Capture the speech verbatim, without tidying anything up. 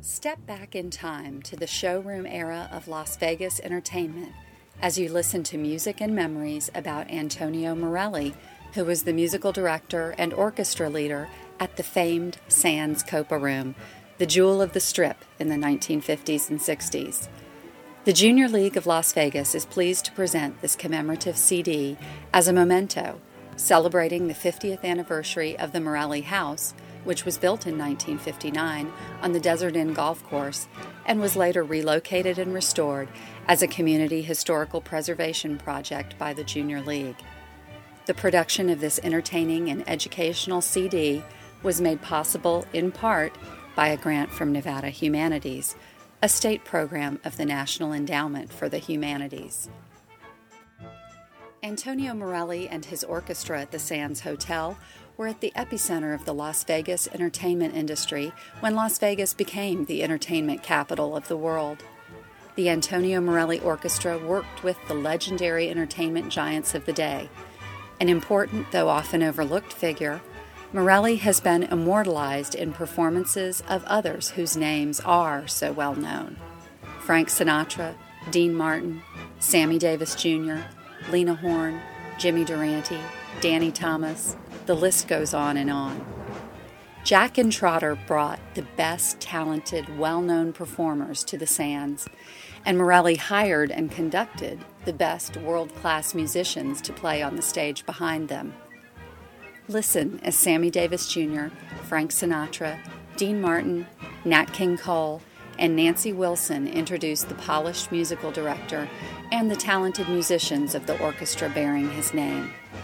Step back in time to the showroom era of Las Vegas entertainment as you listen to music and memories about Antonio Morelli, who was the musical director and orchestra leader at the famed Sands Copa Room, the jewel of the Strip in the nineteen fifties and sixties. The Junior League of Las Vegas is pleased to present this commemorative C D as a memento, celebrating the fiftieth anniversary of the Morelli House, which was built in nineteen fifty-nine on the Desert Inn Golf Course and was later relocated and restored as a community historical preservation project by the Junior League. The production of this entertaining and educational C D was made possible in part by a grant from Nevada Humanities, a state program of the National Endowment for the Humanities. Antonio Morelli and his orchestra at the Sands Hotel were at the epicenter of the Las Vegas entertainment industry when Las Vegas became the entertainment capital of the world. The Antonio Morelli Orchestra worked with the legendary entertainment giants of the day. An important, though often overlooked figure, Morelli has been immortalized in performances of others whose names are so well known: Frank Sinatra, Dean Martin, Sammy Davis Junior, Lena Horne, Jimmy Durante, Danny Thomas. The list goes on and on. Jack and Trotter brought the best talented, well-known performers to the Sands, and Morelli hired and conducted the best world-class musicians to play on the stage behind them. Listen as Sammy Davis Junior, Frank Sinatra, Dean Martin, Nat King Cole, and Nancy Wilson introduce the polished musical director and the talented musicians of the orchestra bearing his name.